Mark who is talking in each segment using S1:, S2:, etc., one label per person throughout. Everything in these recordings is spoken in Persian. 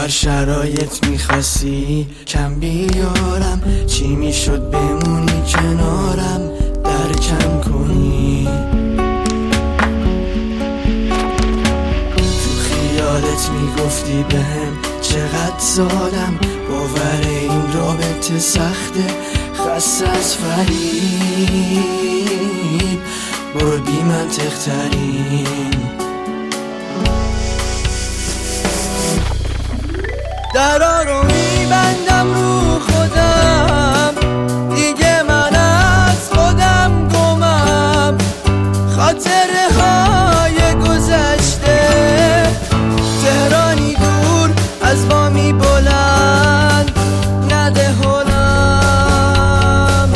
S1: هر شرایط میخواستی کم بیارم، چی میشد بمونی کنارم درکم کنی. تو خیالت میگفتی بهم چقدر زادم، باور این رابطه سخته خسته از فریب، برو بی منطق ترین. درا رو میبندم رو خودم، دیگه من از خودم گمم. خاطره های گذشته تهرانی دور از بامی بلند نده هلم.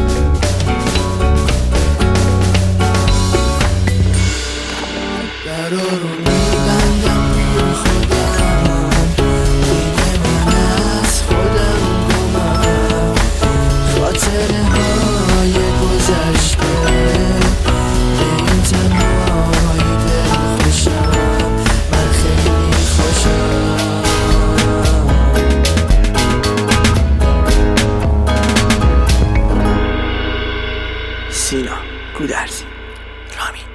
S1: درا رو میبندم رو خودم، دیگه من از خودم گمم. خاطره های گذشته این تنهایی دل خوشم، من خیلی خوشم. سینا گودرزی، رامین.